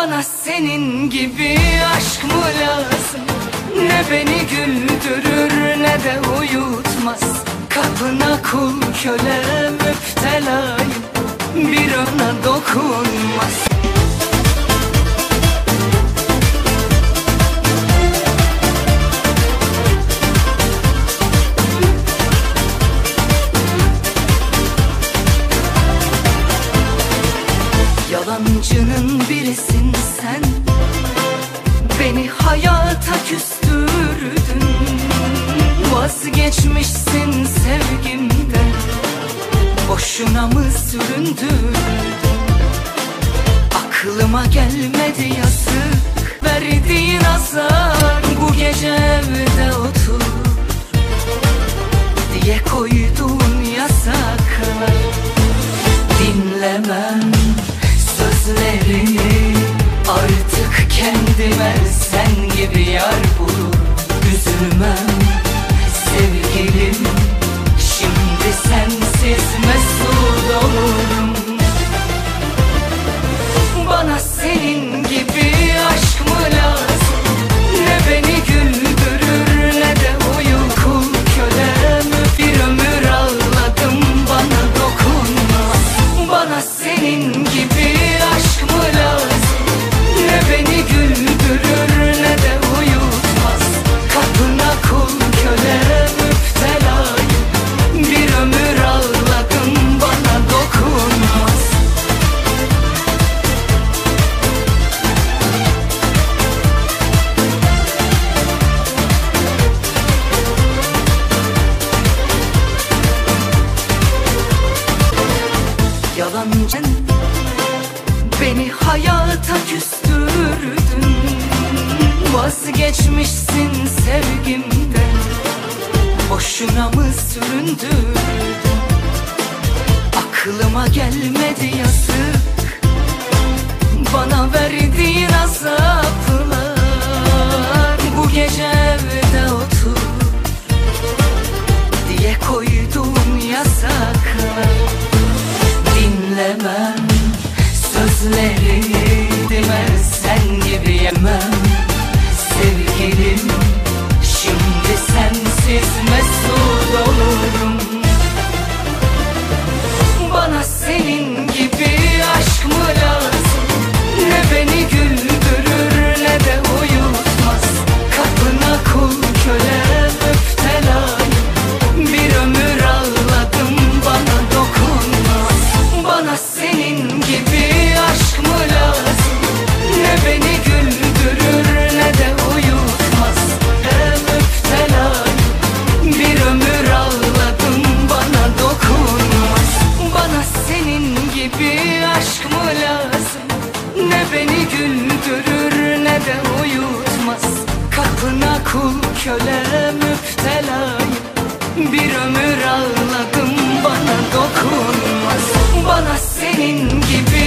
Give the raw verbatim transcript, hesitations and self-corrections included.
Bana senin gibi aşk mı lazım? Ne beni güldürür ne de uyutmaz. Kapına kul köle müptelayım, bir ona dokunmaz. Yalancının birisin sen, beni hayata küstürdün. Vazgeçmişsin sevgimden, boşuna mı süründün? Aklıma gelmedi yazık, verdiğin azar. Bu gece evde otur diye koyduğun yasaklar. Dinlemem sözlerini, artık kendime sen gibi yar bulur. Üzülmem sevgilim, şimdi sensiz mesut olurum. Bana senin gibi aşk mı lazım? Ne beni güldürür ne de uyur. Kul kölem bir ömür ağladım, bana dokunmaz. Bana senin gibi aşk mı lazım? Ne beni güldürür ne de uyutmaz. Kapına kul köle müptelayım, bir ömür ağladım, bana dokunmaz. Yalancı beni hayata küstürdün. Vazgeçmişsin sevgimden, boşuna mı süründün? Aklıma gelmedi yazık, bana verdiğin azaplar. Bu gece evde otur diye koyduğun yasaklar. Dinlemem sözlerini, demez sen gibi yemem. Sevgilim, şimdi sensiz mesut olurum. Bana senin gibi aşk mı lazım? Ne beni güldürür ne de uyutmaz. Kapına kul köle müptelayım, bir ömür ağladım, bana dokunmaz. Bana senin gibi aşk mı lazım? Ne beni güldürür ne de uyutmaz. E müptelayım, bir ömür ağladım, bana dokunmaz. Bana senin gibi aşk mı lazım? Ne beni güldürür ne de uyutmaz. Kapına kul köle müptelayım, bir ömür ağladım, bana dokunmaz. Bana senin gibi